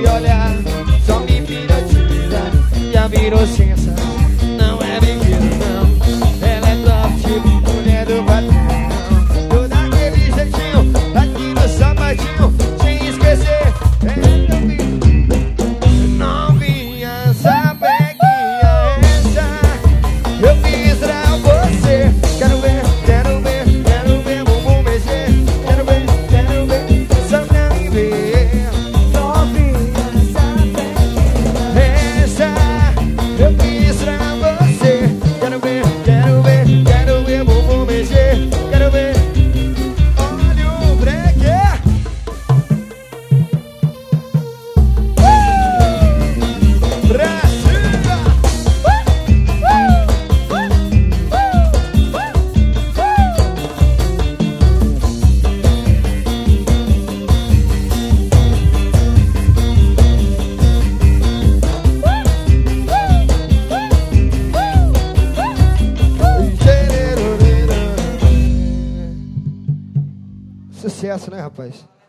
de olhar, só me hipnotiza. Já virou ciência, não é brinquedo não. Ela é top, tipo mulher do patrão. Toda aquele jeitinho, aqui no sapatinho, sem esquecer. Não vinha saber que é essa. Eu fiz pra você. Quero ver, quero ver, quero ver bumbum mexer. Quero ver, só pra me ver. Não vinha saber que é Essa eu fiz pra você. Quero ver, quero ver, quero ver bumbum mexer. Quero ver. Olha o breque. Pra cima. Sucesso, né, rapaz?